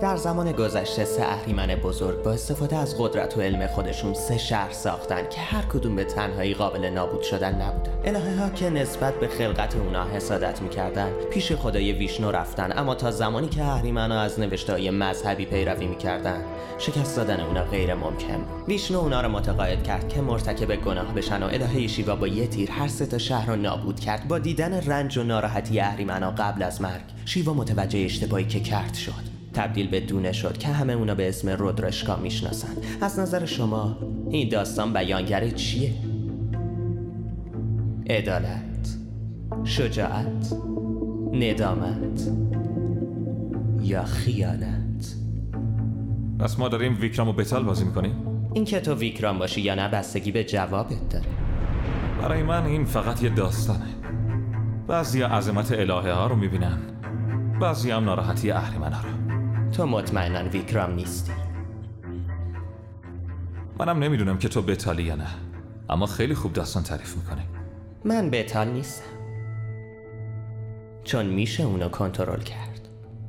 در زمان گذشته 3 اهریمن بزرگ با استفاده از قدرت و علم خودشون 3 شهر ساختن که هر کدوم به تنهایی قابل نابود شدن نبودن. الهه ها که نسبت به خلقت اونا حسادت میکردن پیش خدای ویشنو رفتن، اما تا زمانی که اهریمن ها از نوشته‌های مذهبی پیروی میکردن شکست دادن اونا غیر ممکن بود. ویشنو اونا رو متقاعد کرد که مرتکب گناه بشن و الهه شیوا با یه تیر هر 3 تا شهر رو نابود کرد. با دیدن رنج و ناراحتی اهریمن ها قبل از مرگ، شیوا متوجه اشتباهی که کرد شد. تبدیل به دونه شد که همه اونا به اسم رودرشکا میشناسن. از نظر شما این داستان بیانگر چیه؟ عدالت، شجاعت، ندامت یا خیانت؟ پس ما داریم ویکرام و بتال بازی میکنیم؟ این که تو ویکرام باشی یا نه بستگی به جوابت داره. برای من این فقط یه داستانه. بعضی عظمت الهه ها رو میبینن، بعضی هم ناراحتی اهریمن ها رو. تو مطمئناً ویکرام نیستی. منم نمیدونم که تو بتالی یا نه، اما خیلی خوب داستان تعریف میکنی. من بتال نیستم، چون میشه اونو کنترل کرد.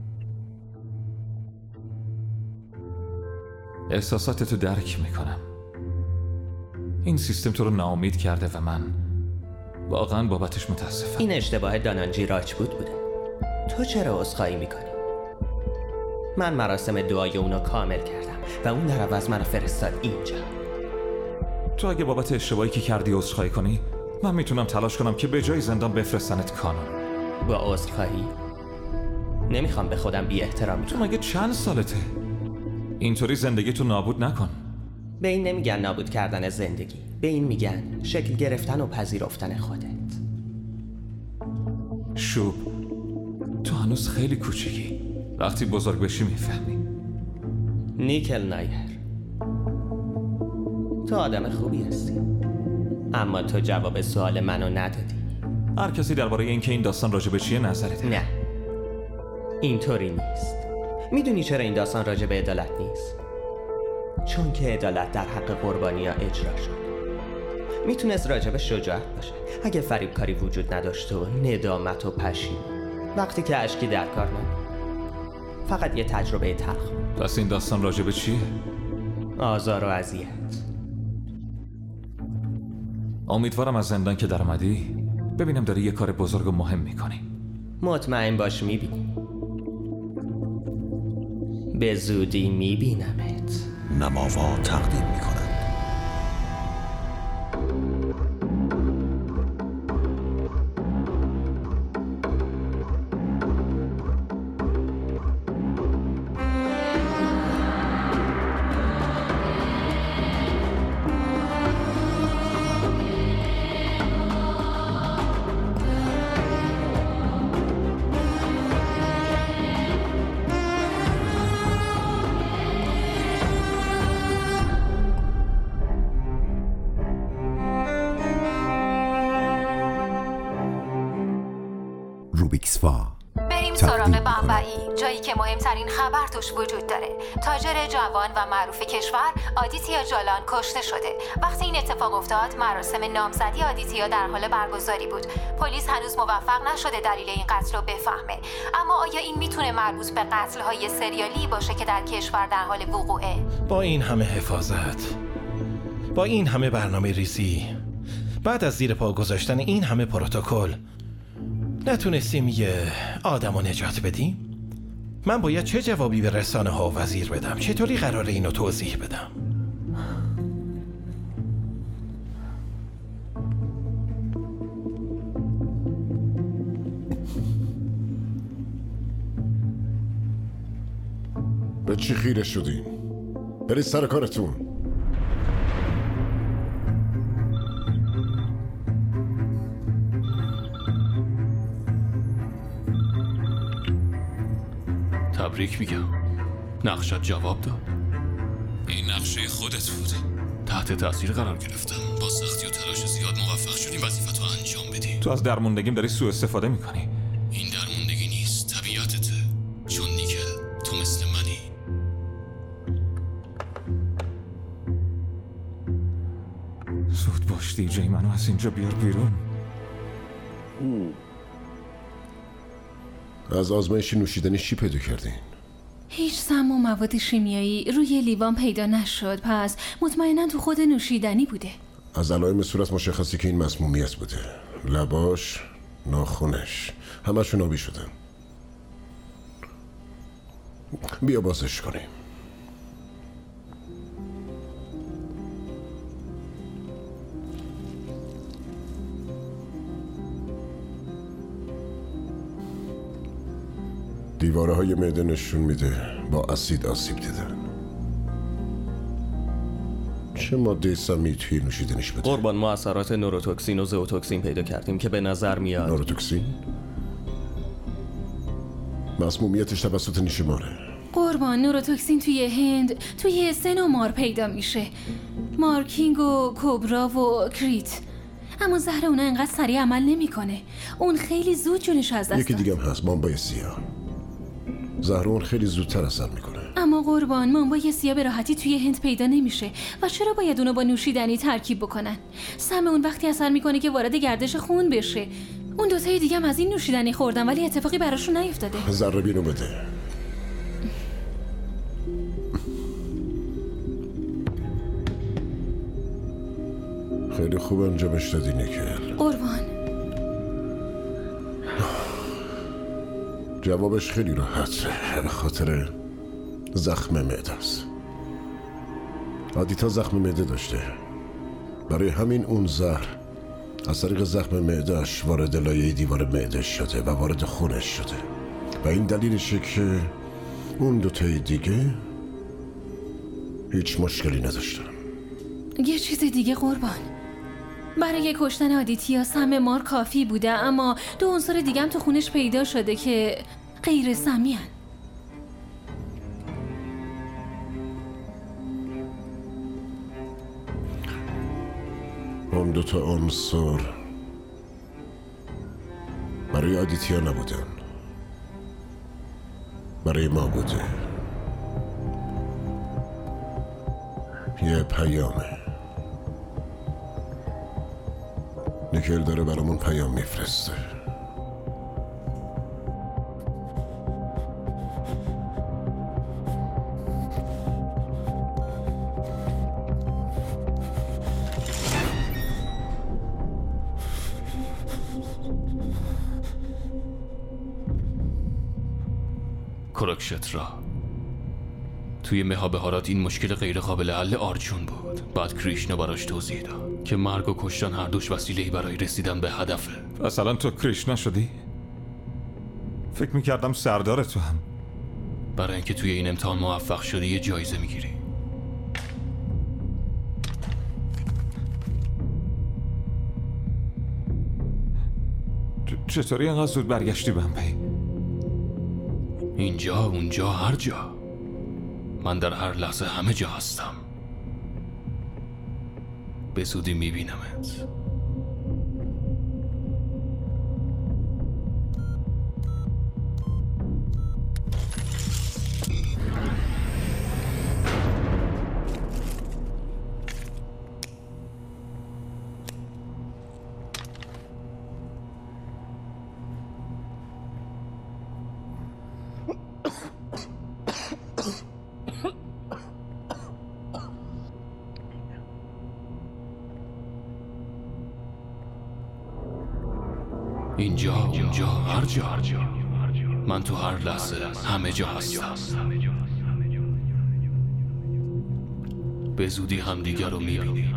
احساساتتو درک میکنم. این سیستم تو رو ناامید کرده و من واقعا بابتش متاسفم. این اشتباه دانانجی راجپوت بوده. تو چرا عذرخواهی میکنی؟ من مراسم دعای اونو کامل کردم و اون در عوض منو فرستاد اینجا. تو اگه بابت اشتباهی که کردی عذرخواهی کنی، من میتونم تلاش کنم که به جای زندان بفرستنت کانون. با عذرخواهی؟ نمیخوام به خودم بی احترامی تو مگه چند سالته؟ اینطوری زندگی تو نابود نکن. به این نمیگن نابود کردن زندگی، به این میگن شکل گرفتن و پذیرفتن خودت. شوب، تو هنوز خیلی کوچیکی. وقتی بزرگ بشی میفهمی. نیکل نایر، تو آدم خوبی هستی، اما تو جواب سوال منو ندادی. هر کسی درباره اینکه این داستان راجع به چیه نظری داره. نه، اینطوری نیست. میدونی چرا این داستان راجع به عدالت نیست؟ چون که عدالت در حق قربانی‌ها اجرا شد. میتونست راجع به شجاعت باشه اگه فریبکاری وجود نداشت و ندامت و پشیمانی. وقتی که اشکی در کار نبود، فقط یه تجربه تلخ. پس این داستان راجع به چیه؟ آزار و اذیت. امیدوارم از زندان که در اومدی ببینم داری یه کار بزرگ و مهم میکنی. مطمئن باش میبینی. به زودی میبینمت. نماوا تقدیم میکنند. بریم سراغ بمبئی، جایی که مهمترین خبر توش وجود داره. تاجر جوان و معروف کشور آدیتیا جالان کشته شده. وقتی این اتفاق افتاد مراسم نامزدی آدیتیا در حال برگزاری بود. پلیس هنوز موفق نشده دلیل این قتل رو بفهمه. اما آیا این میتونه مربوط به قتل‌های سریالی باشه که در کشور در حال وقوعه؟ با این همه حفاظت، با این همه برنامه ریزی، بعد از زیر پا گذاشتن این همه پروتکل، نتونستیم یه آدمو نجات بدیم؟ من باید چه جوابی به رسانه ها و وزیر بدم؟ چطوری قراره اینو توضیح بدم؟ به چی خیره شدین؟ برید سر کارتون. تبریک میگم، نقشت جواب داد. این نقشه خودت بود. تحت تاثیر قرار گرفتم. با سختی و تلاش زیاد موفق شدیم وظیفتو انجام بدی. تو از درموندگیم داری سوء استفاده میکنی. این درموندگی نیست، طبیعتته. چون نیکل تو مثل منی. زود باش دیجی، منو از اینجا بیار بیرون. از آزمایش نوشیدنی چی پیدا کردین؟ هیچ سم و مواد شیمیایی روی لیوان پیدا نشد، پس مطمئنا تو خود نوشیدنی بوده. از علائم صورت مشخصی که این مسمومیت بوده. لباش، ناخنش، همشون آبی شدن. بیا بازش کنیم. دیواره های معده نشون میده با اسید آسیب دیدن. چه ماده سمی توی نوشیدنیش بوده؟ قربان، ما اثرات نوروتوکسین و زئوتوکسین پیدا کردیم که به نظر میاد. نوروتوکسین؟ مسمومیتش توسط نیشماره. قربان، نوروتوکسین توی هند توی 3 مار پیدا میشه: مارکینگ و کوبرا و کریت. اما زهر اونا انقدر سریع عمل نمیکنه. اون خیلی زود جونش از دست یکی داد. دیگه هم هست، مامبای سیاه. زهر اون خیلی زودتر اثر میکنه. اما قربان، مامبای سیاه به راحتی توی هند پیدا نمیشه و چرا باید اونو با نوشیدنی ترکیب بکنن؟ سم اون وقتی اثر میکنه که وارد گردش خون بشه. اون دوتای دیگه هم از این نوشیدنی خوردن ولی اتفاقی براشون نیفتاده. ذره بینو بده. خیلی خوب انجامش دادی نیکل. قربان، جوابش خیلی راحت، به خاطر زخم معده است. آدیتا زخم معده داشته، برای همین اون زهر از طریق زخم معدهش وارد لایه دیوار معده شده و وارد خونش شده و این دلیلشه که اون دوتای دیگه هیچ مشکلی نداشتن. یه چیز دیگه قربان، برای کشتن آدیتیا سم مار کافی بوده، اما 2 عنصر دیگه هم تو خونش پیدا شده که غیر سمی هن. اون 2 عنصر برای آدیتیا نبودن، برای ما بوده. یه پیامه. نیکل داره برامون پیام میفرسته. کروکشترا توی مهابهارات این مشکل غیر قابل حل آرجون بود. بعد کریشنا براش توضیح داد که مرگ و کشتن هر دوش وسیله‌ای برای رسیدن به هدفه. اصلا تو کریشنا شدی؟ فکر میکردم سردار تو هم. برای اینکه توی این امتحان موفق شدی یه جایزه میگیری. چطوری اینقدر زود برگشتی بمبئی؟ اینجا، اونجا، هر جا. من در هر لحظه همه جا هستم. به زودی میبینمت. اینجا، اونجا، هر جا. من تو هر لحظه همه جا هستم. به زودی همدیگر رو میبینیم.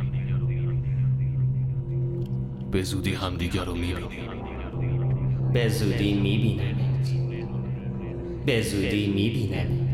به زودی همدیگر رو میبینیم. به زودی میبینمت. به زودی میبینمت.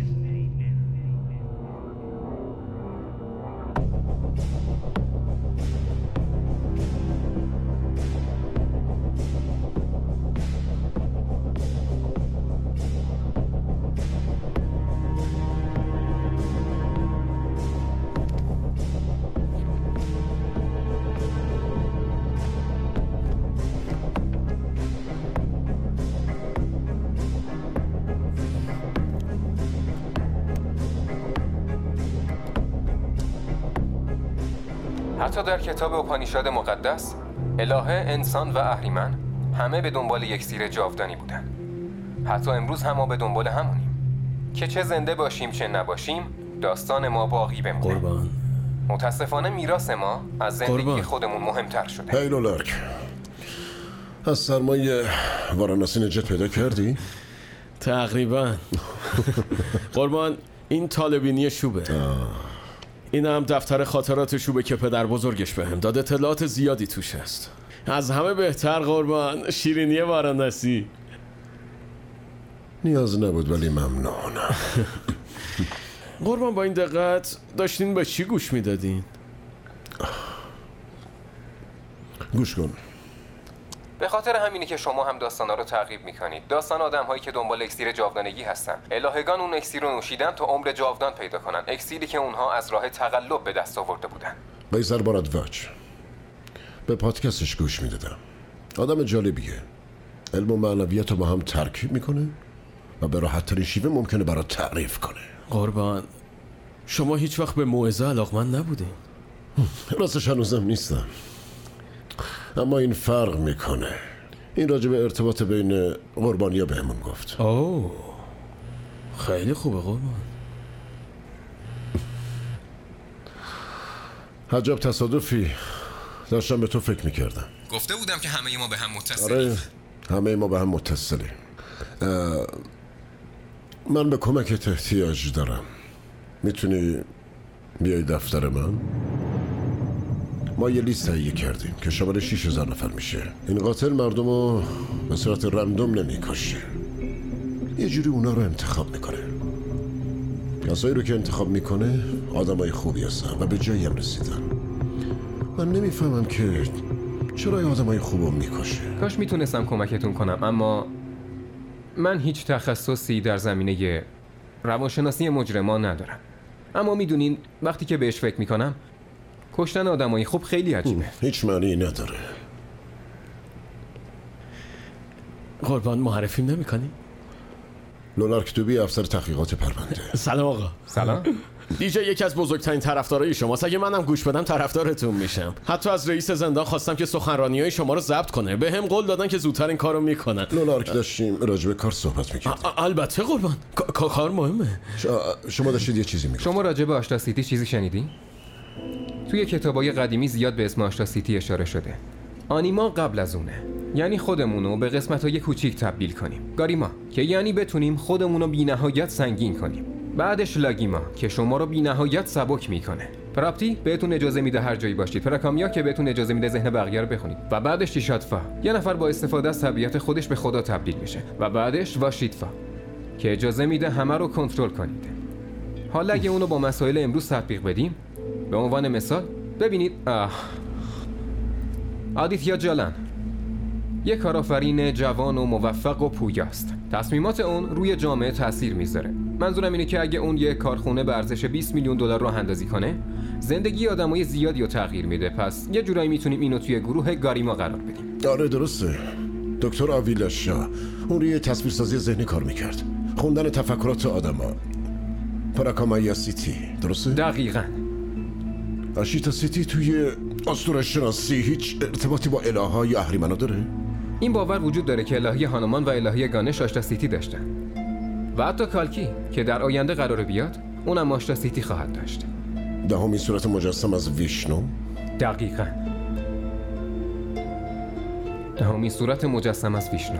حتی در کتاب اوپانیشاد مقدس، الهه، انسان و اهریمن همه به دنبال یک سیر جاودانی بودن. حتی امروز هم ما به دنبال همونیم. که چه زنده باشیم چه نباشیم داستان ما باقی بمونه. قربان. متاسفانه میراث ما از زندگی خودمون مهمتر شده. هی لولارک، از سرمایه واراناسی نجات پیدا کردی؟ تقریبا. قربان، این طالبینی شوبه. این هم دفتر خاطرات شوبه که پدر بزرگش بهم داد. اطلاعات زیادی توش هست. از همه بهتر قربان شیرینی واراناسی. نیاز نبود ولی ممنون. قربان با این دقت داشتین به چی گوش میدادین؟ گوش کن. به خاطر همینه که شما هم داستانا رو تعقیب میکنید. داستان آدم هایی که دنبال اکسیر جاودانگی هستن. الهگان اون اکسیر رو نوشیدن تا عمر جاودان پیدا کنن. اکسیری که اونها از راه تقلب به دست آورده بودن. قیصر بارادواچ، به پادکستش گوش میدادم. آدم جالبیه. علم و معنویت رو با هم ترکیب میکنه و به راحت ترین شیوه ممکنه برات تعریف کنه. قربان، شما هیچ وقت به موعظه علاقمند نبودین؟ راستش هنوزم نیستم، اما این فرق میکنه. این راجع به ارتباط بین قربانیا بهمون گفت. اوه، خیلی خوبه قربان. عجب تصادفی، داشتم به تو فکر میکردم. گفته بودم که همه ما به هم متصلیم. آره، همه ما به هم متصلیم. من به کمکت احتیاج دارم. میتونی بیای دفتر من؟ ما یه لیست تهیه کردیم که شامل 6000 نفر میشه. این قاتل مردم رو به صورت رندوم نمیکشه، یه جوری اونا رو انتخاب میکنه. کسایی رو که انتخاب میکنه آدمای خوبی هستن و به جایی هم رسیدن. من نمیفهمم که چرا این آدمای خوب رو میکشه. کاش میتونستم کمکتون کنم، اما من هیچ تخصصی در زمینه روانشناسی مجرمان ندارم. اما میدونین وقتی که بهش فکر میکنم کشتن آدمای خوب خیلی عجیبه. هیچ معنی نداره. قربان معرفیم نمی کنی؟ لولارک دوبی، افسر تحقیقات پرونده. سلام آقا. سلام. دیجی یکی از بزرگترین طرفدارای شماست. اگه منم گوش بدم طرفدارتون میشم. حتی از رئیس زندان خواستم که سخنرانی‌های شما رو ضبط کنه. به هم قول دادن که زودتر این کارو میکنن. لولارک، داشتیم راجع به کار صحبت میکردیم. البته قربان، کار مهمه. شما داشتید یه چیزی میگفتید. شما راجع به آشتا سیتی چیزی شنیدی؟ توی کتابای قدیمی زیاد به اسم آشتا سیتی اشاره شده. آنیما قبل از اونه، یعنی خودمونو به قسمت‌های کوچیک تبدیل کنیم. گاریما که یعنی بتونیم خودمونو بی‌نهایت سنگین کنیم. بعدش لاگیما که شما رو بی‌نهایت سبک میکنه. پراپتی بهتون اجازه میده هر جایی باشید. پراکامیا که بهتون اجازه میده ذهن بقیه رو بخونید. و بعدش شیشاتفا، یه نفر با استفاده از طبیعت خودش به خدا تبدیل میشه. و بعدش واشیتفا که اجازه میده همه رو کنترل کنید. حالا اگه اونو با مسائل امروز تطبیق بدیم، به عنوان مثال ببینید آدیتیا جالان یک کارآفرین جوان و موفق و پویاست. تصمیمات اون روی جامعه تاثیر میذاره. منظورم اینه که اگه اون یک کارخونه به ارزش 20 میلیون دلار راه اندازی کنه، زندگی آدمای زیادی رو تغییر میده. پس یه جورایی میتونیم اینو توی گروه گاریما قرار بدیم. آره درسته. دکتر آویلاشا اون روی تصویرسازی ذهنی کار میکرد، خوندن تفکرات آدما. پراکامایا سیتی، درسته؟ دقیقاً. آشیتا سیتی توی اسطوره شناسی هیچ ارتباطی با الهه‌های اهریمنا داره؟ این باور وجود داره که الهه هانومان و الهه گانش آشتا سیتی داشتن و حتی کالکی که در آینده قراره بیاد اونم آشتا سیتی خواهد داشت. دهمین صورت مجسم از ویشنو؟ دقیقاً. دهمین صورت مجسم از ویشنو.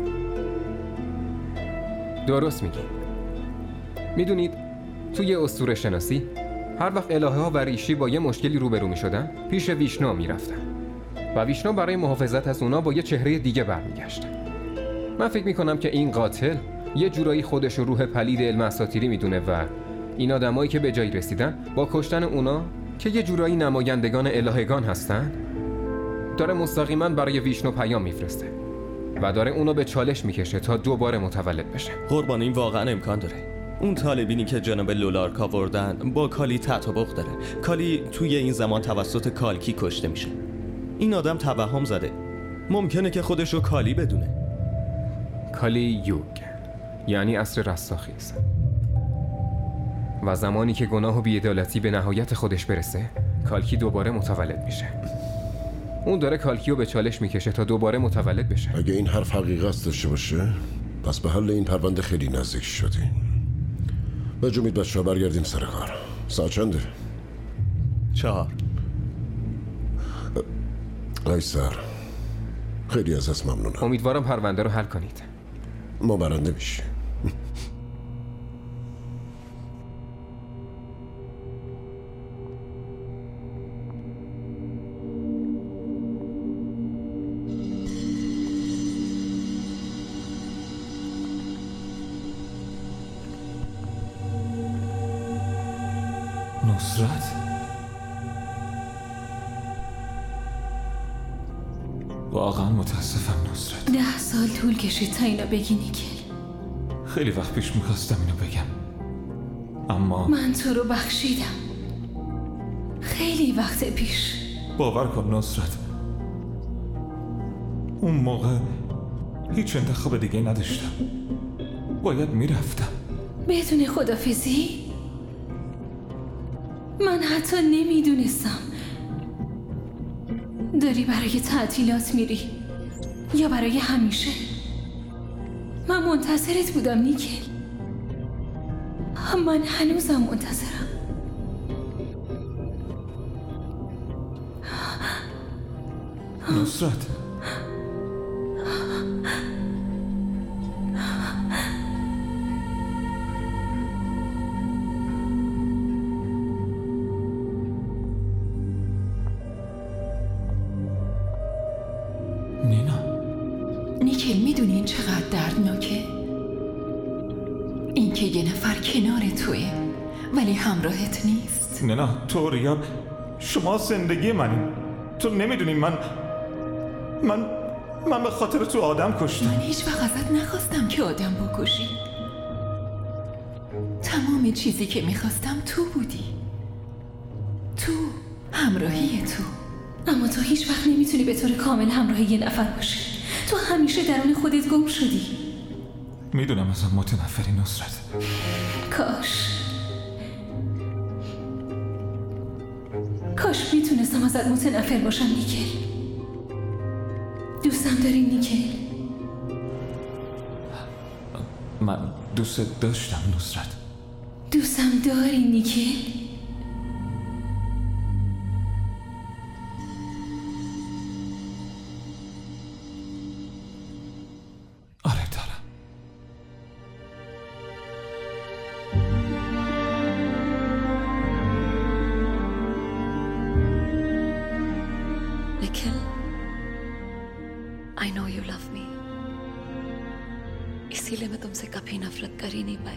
درست میگی. میدونید توی اسطوره شناسی هر وقت الهه ها و ریشی با یه مشکلی روبرو میشدن پیش ویشنو میرفتن و ویشنو برای محافظت از اونا با یه چهره دیگه برمیگشت. من فکر میکنم که این قاتل یه جورایی خودش رو روح پلید علم اساطیری میدونه و این آدمایی که به جایی رسیدن با کشتن اونا که یه جورایی نمایندگان الهگان هستن داره مستقیما برای ویشنو پیام میفرسته و داره اونو به چالش میکشه تا دوباره متولد بشه. قربان این واقعا امکان داره. اون طالبینی که جناب لولارک آوردن با کالی تطابق داره. کالی توی این زمان توسط کالکی کشته میشه. این آدم توهم زده. ممکنه که خودشو کالی بدونه. کالی یوگ یعنی عصر رستاخیز. و زمانی که گناه و بی‌عدالتی به نهایت خودش برسه کالکی دوباره متولد میشه. اون داره کالکیو به چالش میکشه تا دوباره متولد بشه. اگه این حرف حقیقت داشته باشه پس به حل این پرونده خیلی نزدیک شدیم. بجومید بچه برگردیم سر کار. ساعت چنده؟ 4. قیصر خیلی ازت ممنونم. امیدوارم پرونده رو حل کنید. ما برنده میشیم. نصرت؟ واقعا متاسفم نصرت. 10 سال طول کشید تا اینو بگی نیکل. خیلی وقت پیش میخواستم اینو بگم، اما من تو رو بخشیدم. خیلی وقت پیش. باور کن نصرت، اون موقع هیچ انتخاب دیگه نداشتم. باید میرفتم. بدون خدافزی؟ من حتی نمیدونستم داری برای تعطیلات میری یا برای همیشه. من منتظرت بودم نیکل. من هنوزم منتظرم. نصرت، نیکل میدونی این چقدر دردناکه؟ این که یه نفر کنار توه ولی همراهت نیست. نه تو ریا، شما زندگی منیم. تو نمیدونی من به خاطر تو آدم کشتم. من هیچ وقت ازت نخواستم که آدم بکشی. تمام چیزی که میخواستم تو بودی. تو، همراهی تو. اما تو هیچ وقت نمیتونی به طور کامل همراه یه نفر باشی. تو همیشه درون خودت گم شدی. میدونم ازم متنفری نصرت. کاش میتونستم ازت متنفر باشم نیکل. دوستم داری نیکل؟ من دوست داشتم نصرت. دوستم داری نیکل؟ آره دارم. Nikhil, I know you love me. इसीलिए मैं तुमसे कभी नफरत कर ही नहीं पाई.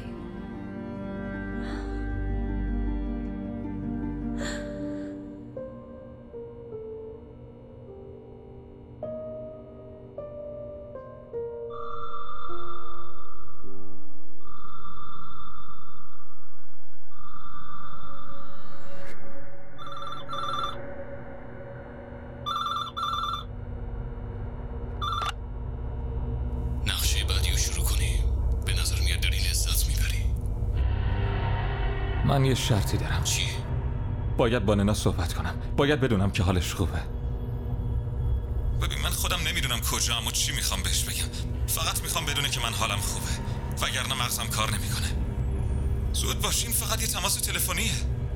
من یه شرطی دارم. چی؟ باید با ننا صحبت کنم. باید بدونم که حالش خوبه. ببین من خودم نمیدونم کجا و چی میخوام بهش بگم. فقط میخوام بدونه که من حالم خوبه، وگرنه مغزم کار نمیکنه. زود باشین، فقط یه تماس تلفنیه.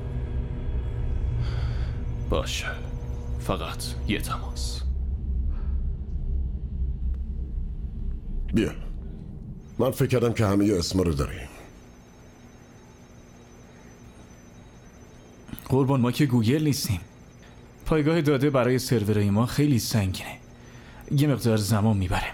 باشه، فقط یه تماس. بیا، من فکر کردم که همه اسما رو داریم. قربان ما که گوگل نیستیم. پایگاه داده برای سرورهای ما خیلی سنگینه. یه مقدار زمان میبره.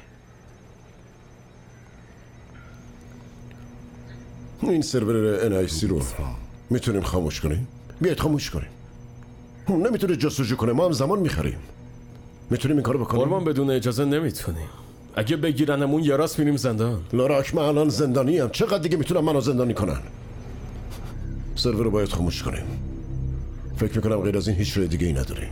این سرور NIC رو میتونیم خاموش کنیم؟ بیاید خاموش کنیم. اون نمیتونه جستجو کنه، ما هم زمان میخریم. میتونیم این کارو بکنیم؟ قربان بدون اجازه نمیتونیم. اگه بگیرنمون یه راست میریم زندان. لاراک، من الان زندانی ام. چقدر دیگه میتونم منو زندانی کنن؟ سرور رو باید خاموش کنیم. فکر میکنم غیر از این هیچ راه دیگه ای نداریم.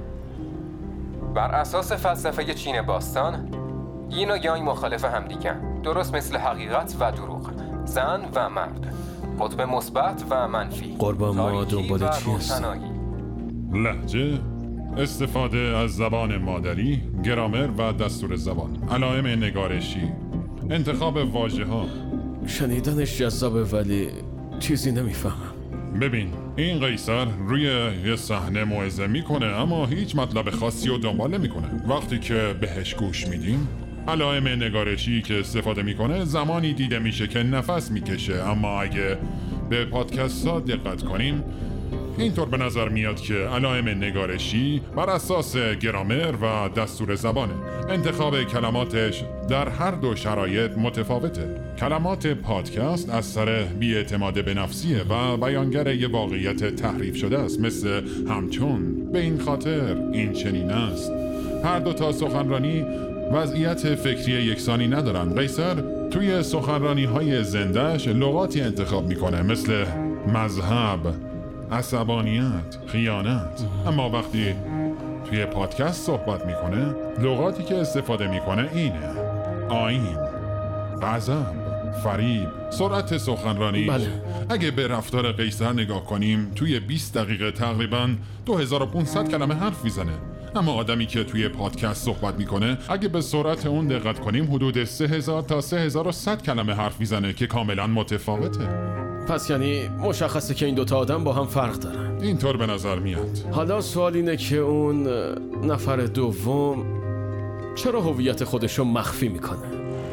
بر اساس فلسفه چین باستان، یین و یانگ مخالف همدیگن، درست مثل حقیقت و دروغ، زن و مرد، قطب مثبت و منفی. قربان ما دنبال چی هستیم؟ لهجه، استفاده از زبان مادری، گرامر و دستور زبان، علائم نگارشی، انتخاب واژه ها. شنیدنش جذابه ولی چیزی نمیفهمم. ببین این قیصر روی یه صحنه موعظه میکنه اما هیچ مطلب خاصی رو دنبال نمیکنه. وقتی که بهش گوش میدیم علائم نگارشی که استفاده میکنه زمانی دیده میشه که نفس میکشه، اما اگه به پادکست ها دقت کنیم اینطور به نظر میاد که علائم نگارشی بر اساس گرامر و دستور زبانه. انتخاب کلماتش در هر دو شرایط متفاوته. کلمات پادکست اثر بی‌اعتماد به نفسیه و بیانگر یه واقعیت تحریف شده است، مثل همچون، به این خاطر، این چنین است. هر دو تا سخنرانی وضعیت فکری یکسانی ندارن. قیصر توی سخنرانی های زندهش لغاتی انتخاب میکنه مثل مذهب، عصبانیت، خیانت، اما وقتی توی پادکست صحبت میکنه لغاتی که استفاده میکنه اینه: آیین، غضب، فریب، سرعت سخنرانی. بله. اگه به رفتار قیصر نگاه کنیم توی 20 دقیقه تقریباً 2500 کلمه حرف میزنه، اما آدمی که توی پادکست صحبت میکنه اگه به سرعت اون دقت کنیم حدود 3000 تا 3100 کلمه حرف میزنه که کاملا متفاوته. پس یعنی مشخصه که این دوتا آدم با هم فرق دارن. اینطور به نظر میاد. حالا سوال اینه که اون نفر دوم چرا هویت خودشو مخفی میکنه؟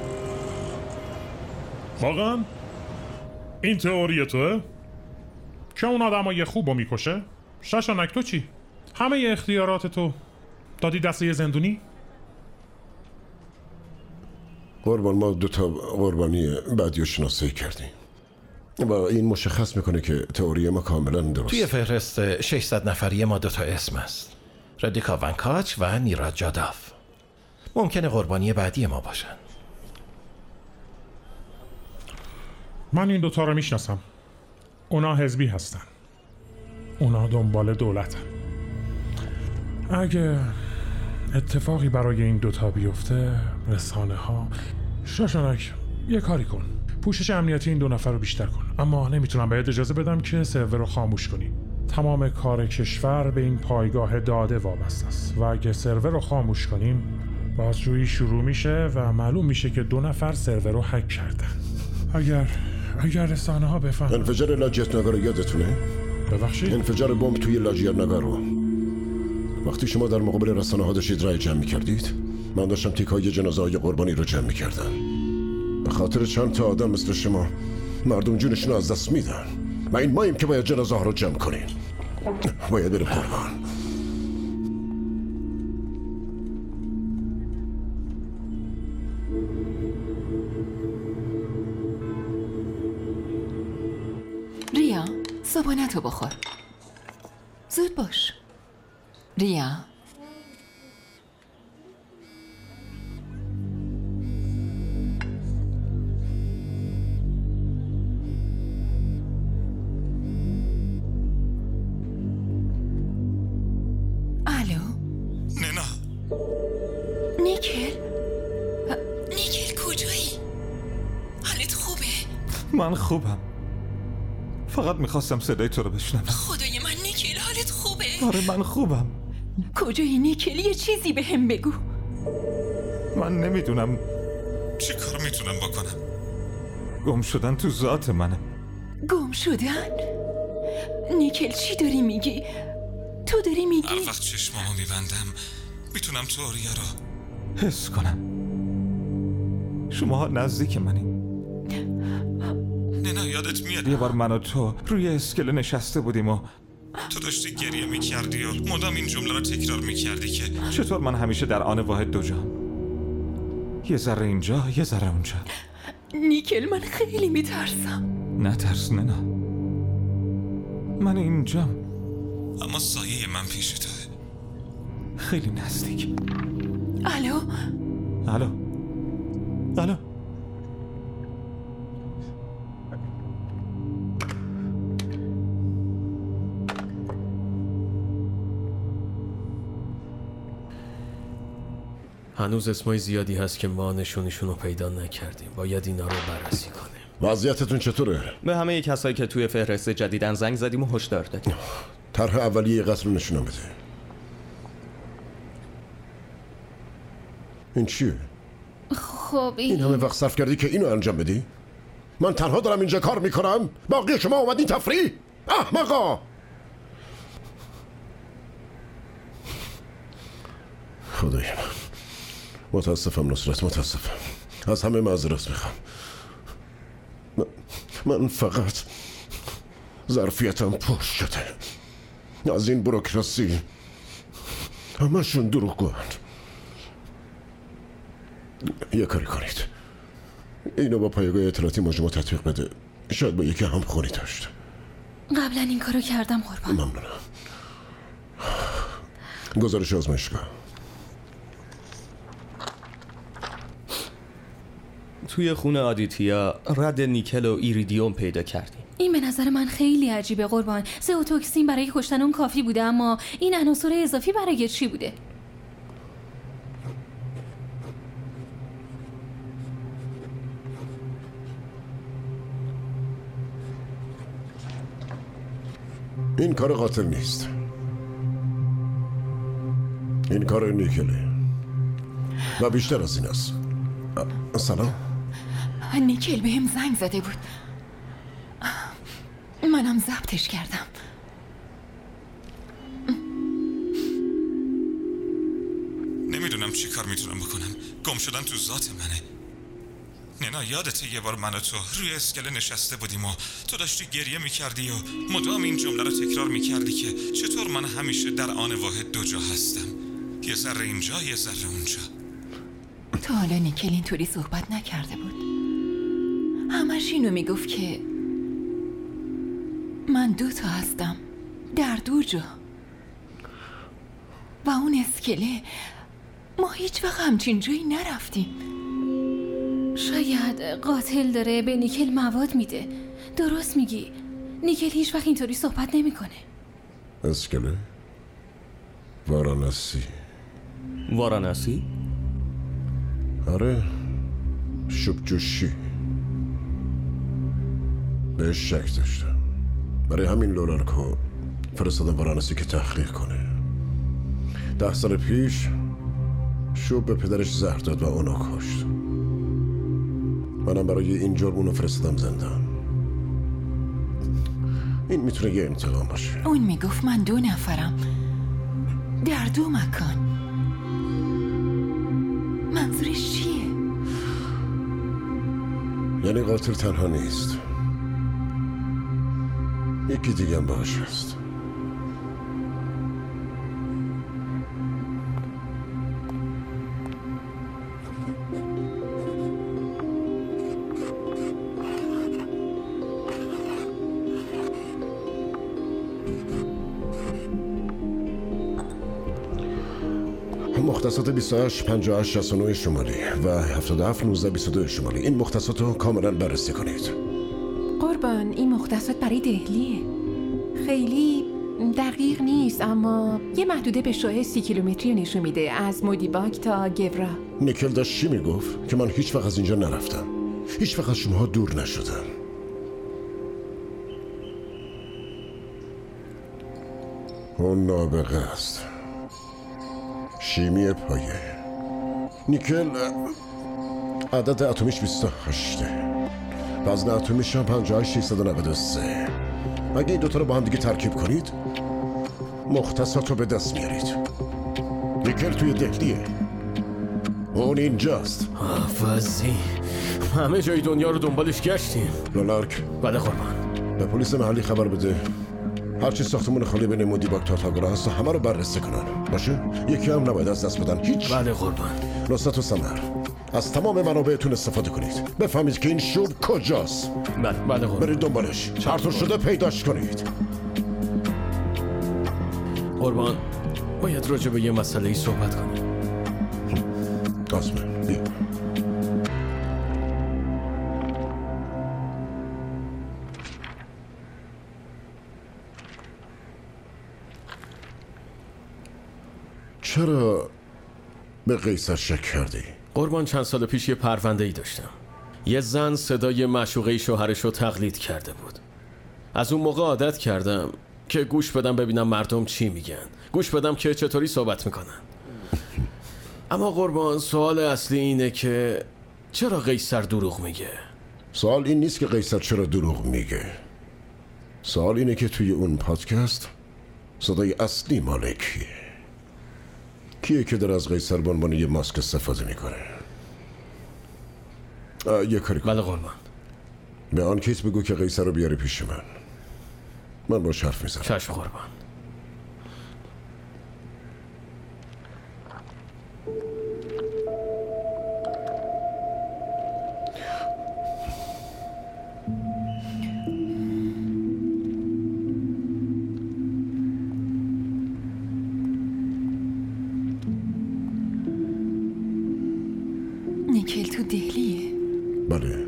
واقعا؟ این تئوری توه؟ که اون آدمای خوبو میکشه؟ شاشانک تو چی؟ همه اختیارات تو دادی دست یه زندونی؟ قربان، ما دوتا قربانی بعدی رو شناسایی کردیم و این مشخص میکنه که تئوری ما کاملا درست. توی فهرست 600 نفری ما دوتا اسم است: رادیکا ونکاچ و نیراج جاداف. ممکنه قربانی بعدی ما باشن. من این دوتا رو میشناسم. اونا حزبی هستن. اونا دنبال دولتن. اگه اتفاقی برای این دوتا بیفته، رسانه ها، شاشانک یه کاری کن، پوشش امنیتی این دو نفر رو بیشتر کن. اما نمیتونم بهت اجازه بدم که سرور رو خاموش کنی. تمام کار کشور به این پایگاه داده وابسته است و اگه سرور رو خاموش کنیم بازجویی شروع میشه و معلوم میشه که دو نفر سرور رو هک کردن. اگر رسانه ها بفهمن. انفجار لاجیت نگار رو یادتونه؟ ببخشید؟ انفجار بمب توی لاجیت نگار رو وقتی شما در مقابل رسانه ها داشتید رای جمع می‌کردید، من داشتم تیک‌های جنازه های قربانی رو جمع می‌کردم. به خاطر چند تا آدم مثل شما مردم جونشون رو از دست میدن و این ماییم که باید جنازه ها رو جمع کنیم. باید بریم قربان. ریا، صبحانه‌تو بخور. زود باش. ریا. الو. نینا. نیکل کجایی؟ حالت خوبه؟ من خوبم. فقط میخواستم صدای تو رو بشنوم. خدای من نیکل، حالت خوبه؟ آره من خوبم. کجایی نیکل؟ یه چیزی به هم بگو. من نمیدونم چی کار میتونم بکنم. گم شدن تو ذات منه. گم شدن؟ نیکل چی داری میگی؟ تو داری میگی؟ هر وقت چشمامو میبندم میتونم تئوریا رو حس کنم. شماها نزدیک منی. نینا یادت میاد یه بار من و تو روی اسکله نشسته بودیم و تو داشتی گریه میکردی و مدام این جمله رو تکرار میکردی که چطور من همیشه در آن واحد دو جام، یه ذره اینجا یه ذره اونجا. نیکل من خیلی میترسم. نترس نینا، من اینجام اما سایه من پیش توه، خیلی نزدیک. الو. هنوز اسمای زیادی هست که ما نشونشون رو پیدا نکردیم. باید اینا رو بررسی کنیم. وضعیتتون چطوره؟ به همه کسایی که توی فهرست جدیدن زنگ زدیم و هشدار دادیم. طرح اولیه قتل رو نشونم بده. این چیه؟ خب این همه وقت صرف کردی که اینو انجام بدی؟ من تنها دارم اینجا کار میکنم؟ باقی شما اومدین تفریح؟ احمقا! خدای من، متاسفم نصرت، متاسفم. از همه معذرت میخوام. من فقط ظرفیتم پر شده. از این بروکراسی همشون دروغگوان. یه کاری کنید، اینو با پایگاه اطلاعاتی مجموع تطبیق بده. شاید با یکی هم خونی داشت. قبلا این کارو کردم قربان. ممنونم. گزارش آزمایشگاه. توی خونه آدیتیا رد نیکل و ایریدیوم پیدا کردیم. این به نظر من خیلی عجیبه قربان. زئوتوکسین برای کشتن اون کافی بوده، اما این عناصر اضافی برای چی بوده؟ این کار قاتل نیست. این کار نیکله و بیشتر از این است. سلام. نیکل بهم زنگ زده بود، منم ضبطش کردم. نمیدونم چی کار میتونم بکنم. گم شدن تو ذات منه. نینا یادته یه بار من و تو روی اسکله نشسته بودیم و تو داشتی گریه میکردی و مدام این جمله رو تکرار میکردی که چطور من همیشه در آن واحد دو جا هستم، یه ذره اینجا یه ذره اونجا. تا حالا نیکل اینطوری صحبت نکرده بود. همش اینو میگفت که من 2 تا هستم در 2 جا و اون اسکله ما هیچ وقت همچین جایی نرفتیم. شاید قاتل داره به نیکل مواد میده. درست میگی، نیکل هیچ وقت اینطوری صحبت نمیکنه. اسکله؟ وارانسی. وارانسی؟ آره، شبجوشی. بهش شک داشتم. برای همین لورارکو فرستادم وارانسی که تحقیق کنه. 10 سال پیش شوب به پدرش زهر داد و اونو کشت. منم برای این جرم اونو فرستادم زندان. این میتونه یه انتقام باشه. اون میگفت من 2 نفرم در 2 مکان. منظورش چیه؟ یعنی قاتل تنها نیست، یکی دیگه هم باهاش هست. مختصات 28 58 69 شمالی و 77 19 22 شمالی. این مختصات رو کاملا بررسی کنید. قربان، این مختصات برای دهلیه. خیلی دقیق نیست، اما یه محدوده به شاه 30 کیلومتری نشون میده از مودیباگ تا گورا. نیکل داشت چی میگفت؟ که من هیچ وقت از اینجا نرفتم، هیچ وقت از شماها دور نشدم. اون نابغه است. شیمی پایه. نیکل عدد اتمیش 28، وزن اتمیش هم 58693. اگه این دوتا رو با هم دیگه ترکیب کنید مختصات رو به دست میارید. نیکل توی دهلیه، اون اینجاست. حافظی همه جای دنیا رو دنبالش گشتیم. لولارک. بله قربان. به پلیس محلی خبر بده هرچی ساختمون خالی بین مودیباگ تا تاگورا هست همه رو بررسی کنن. باشه؟ یکی هم نباید از دست بدن. هیچ. بله قربان. نصرت و سمر، از تمام منابعتون استفاده کنید. بفهمید که این شوب کجاست. بله قربان. برید دنبالش. هر طور شده پیداش کنید. قربان، باید راجع به یه مسئله‌ای صحبت کنیم. آسمان بیا. چرا به قیصر شک کردی؟ قربان، چند سال پیش یه پرونده‌ای داشتم. یه زن صدای معشوقه شوهرش رو تقلید کرده بود. از اون موقع عادت کردم که گوش بدم ببینم مردم چی میگن، گوش بدم که چطوری صحبت میکنن. اما قربان، سوال اصلی اینه که چرا قیصر دروغ میگه؟ سوال این نیست که قیصر چرا دروغ میگه. سوال اینه که توی اون پادکست صدای اصلی مال کیه که داره از قیصر به عنوان یه ماسک استفاده میکنه. یه کاری کن. بله قربان. به آن کیت بگو که قیصر رو بیاره پیش من باش حرف میزنم. چشم قربان. نیکل تو دهلیه؟ بله،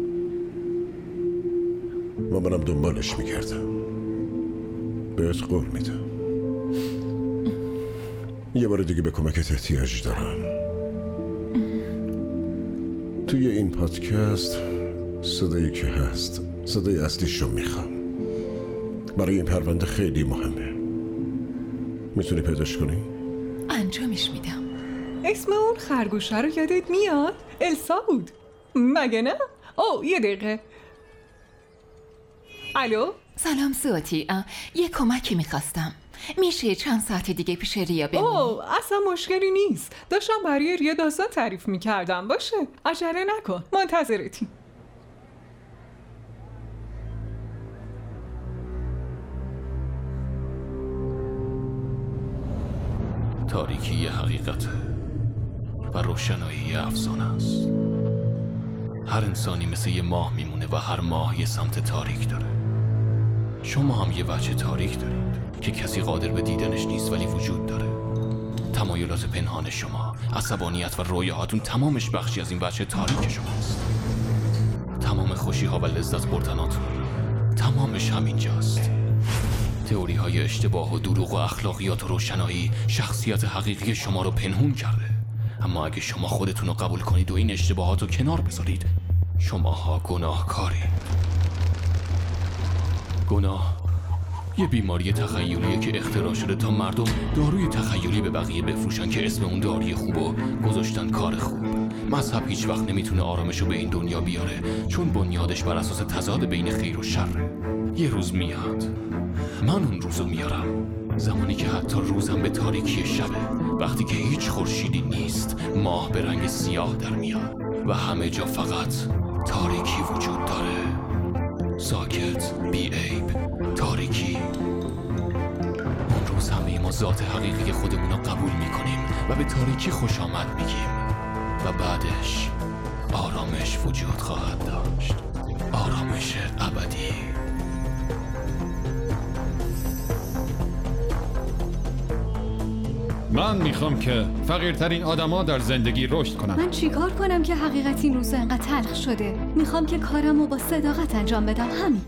منم دنبالش میگردم. بهت قول میدم یه بار دیگه به کمکت احتیاج دارم. توی این پادکست صدایی که هست صدای اصلیشو میخوام. برای این پرونده خیلی مهمه. میتونی پیداش کنی؟ انجامش میدم. اسم اون خرگوشه رو یادت میاد؟ السا بود مگه نه؟ اوه یه دقیقه. الو؟ سلام سواتی، یه کمکی میخواستم. میشه چند ساعت دیگه پیش ریا بمونی؟ اوه اصلا مشکلی نیست. داشتم برای ریا داستان تعریف میکردم. باشه عجله نکن، منتظرتی. تاریکی یه حقیقته و روشنایی یه افسانه است. هر انسانی مثل یه ماه میمونه و هر ماه یه سمت تاریک داره. شما هم یه وجه تاریک دارید که کسی قادر به دیدنش نیست ولی وجود داره. تمایلات پنهان شما، عصبانیت و رویاهاتون تمامش بخشی از این وجه تاریک شماست. تمام خوشی ها و لذت بردناتون تمامش همینجاست. تئوری های اشتباه و دروغ و اخلاقیات و روشنایی شخصیت حقیقی شما رو پنهون کرده. اما اگه شما خودتون رو قبول کنید و این اشتباهات رو کنار بذارید، شماها گناهکارید. گناه یه بیماری تخیلیه که اختراع شده تا مردم داروی تخیلی به بقیه بفروشن که اسم اون داروی خوبو گذاشتن کار خوب. مذهب هیچ وقت نمیتونه آرامش رو به این دنیا بیاره، چون بنیادش بر اساس تضاد بین خیر و شره. یه روز میاد، من اون روزو میارم، زمانی که حتی روزم به تاریکی شبه، وقتی که هیچ خورشیدی نیست، ماه به رنگ سیاه در میاد و همه جا فقط تاریکی وجود داره. ساکت، بی عیب، تاریکی. اون روز همه ما ذات حقیقی خودمون رو قبول میکنیم و به تاریکی خوش آمد میگیم و بعدش آرامش وجود خواهد داشت. آرامش ابدی. من میخوام که فقیرترین آدما در زندگی رشد کنن. من چیکار کنم که حقیقت این روزا انقدر تلخ شده؟ میخوام که کارمو با صداقت انجام بدم، همین.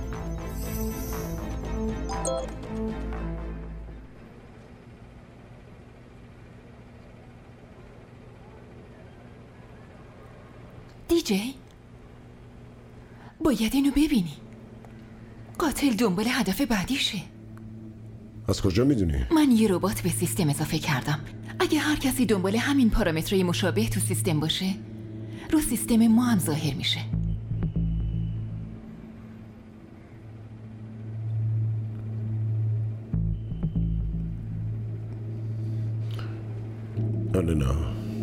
دیجی باید اینو ببینی. قاتل دنبال هدف بعدیشه. از کجا میدونی؟ من یه ربات به سیستم اضافه کردم. اگه هر کسی دنبال همین پارامترهای مشابه تو سیستم باشه، رو سیستم ما هم ظاهر میشه. آلینا،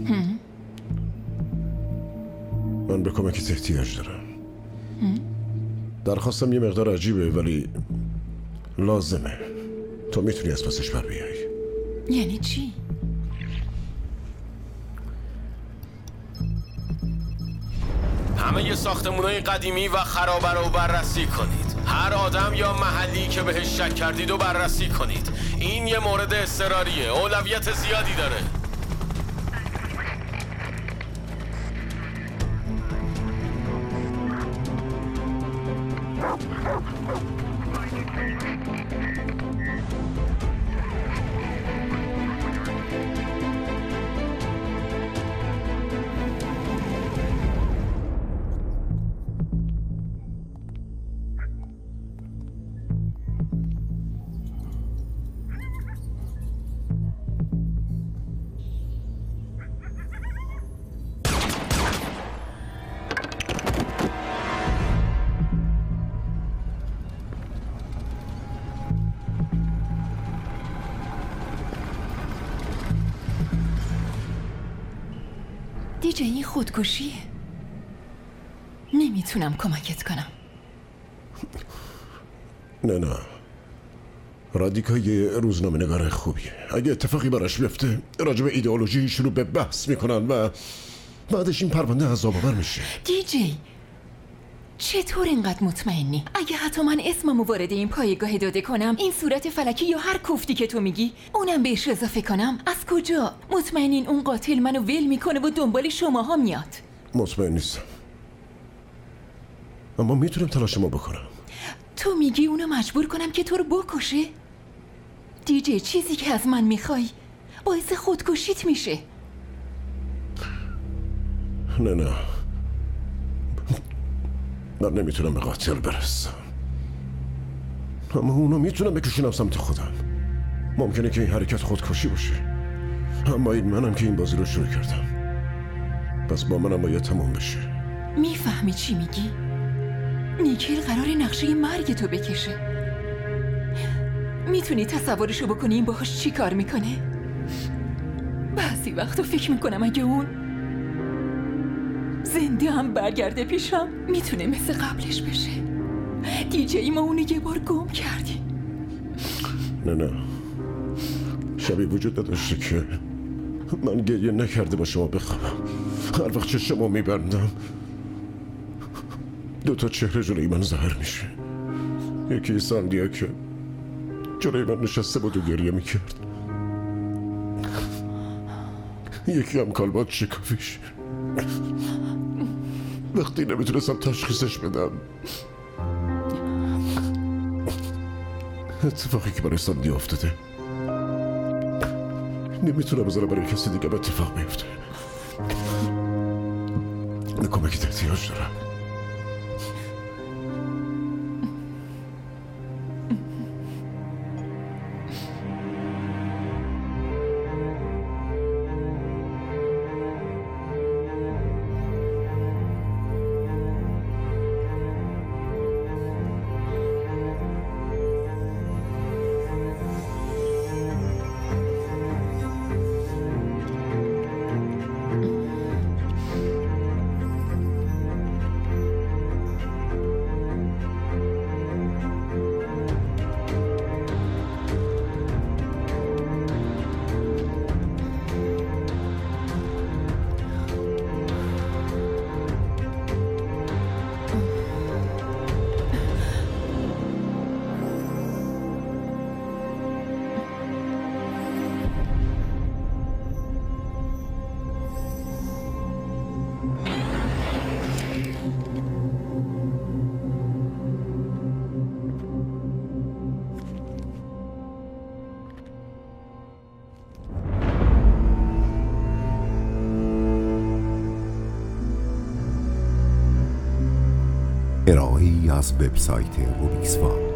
من به کمکت احتیاج دارم. درخواستم یه مقدار عجیبه ولی لازمه. تو میتونی از پسش بر بیای. یعنی چی؟ همه ساختمونای قدیمی و خرابه رو بررسی کنید. هر آدم یا محلی که بهش شک کردید رو بررسی کنید. این یه مورد اضطراریه، اولویت زیادی داره. دیجی این خودکشیه. نمیتونم کمکت کنم. نه رادیکا یه روزنامه نگار خوبیه. اگه اتفاقی براش بیفته راجب ایدئولوژی شروع به بحث میکنن و بعدش این پرونده عذاب آور میشه. دیجی چطور اینقدر مطمئنی؟ اگه حتی من اسممو وارد این پایگاه داده کنم، این صورت فلکی یا هر کوفتی که تو میگی اونم بهش اضافه کنم، از کجا مطمئنین اون قاتل منو ول میکنه و دنبال شماها میاد؟ مطمئن نیستم، اما میتونم تلاشمو بکنم. تو میگی اونو مجبور کنم که تو رو بکشه؟ دیجی چیزی که از من میخوای باعث خودکشیت میشه. نه من نمیتونم به قاتل برسم، اما اونو میتونم بکشونم سمت خودم. ممکنه که این حرکت خودکشی باشه، اما این منم که این بازی رو شروع کردم، پس با منم باید تمام بشه. میفهمی چی میگی؟ نیکل قرار نقشه مرگ تو بکشه. میتونی تصورشو بکنی این باهاش چی کار میکنه؟ بعضی وقتا فکر میکنم اگه اون زنده هم برگرده پیشم میتونه مثل قبلش بشه. دیجی ما اونو یه بار گم کردیم. نه شبی وجود نداشته که من گریه نکرده با شما بخوابم. هر وقت چشمو میبندم 2 چهره جلوی من ظاهر میشه. یکی ساندیا که جلوی من نشسته بود و گریه میکرد، یکی هم کالباد شکافیش. وقتی نمیتونستم تشخیصش بدم، اتفاقی که برای ساندیا افتاده نمیتونم بذارم برای کسی دیگه اتفاق بیفته. کمکت احتیاج دارم. ارائه‌ای از وبسایت روبیکسوان.